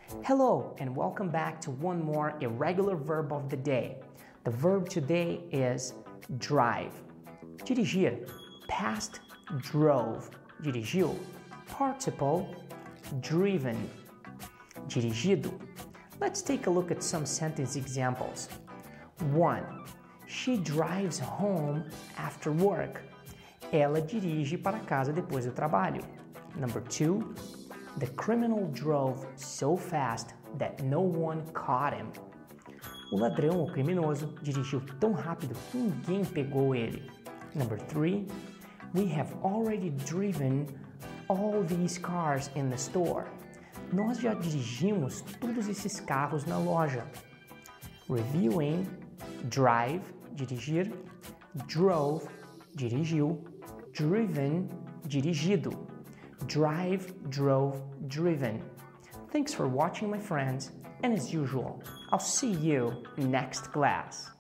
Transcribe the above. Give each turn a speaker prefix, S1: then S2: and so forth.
S1: Hello and welcome back to one more irregular verb of the day. The verb today is drive. Dirigir, past drove, dirigiu. Participle, driven, dirigido. Let's take a look at some sentence examples. 1. She drives home after work. Ela dirige para casa depois do trabalho. Number 2. The criminal drove so fast that no one caught him. O ladrão ou criminoso dirigiu tão rápido que ninguém pegou ele. Number 3. We have already driven all these cars in the store. Nós já dirigimos todos esses carros na loja. Reviewing, drive, dirigir, drove, dirigiu, driven, dirigido. Drive, drove, driven. Thanks for watching, my friends, and as usual, I'll see you next class.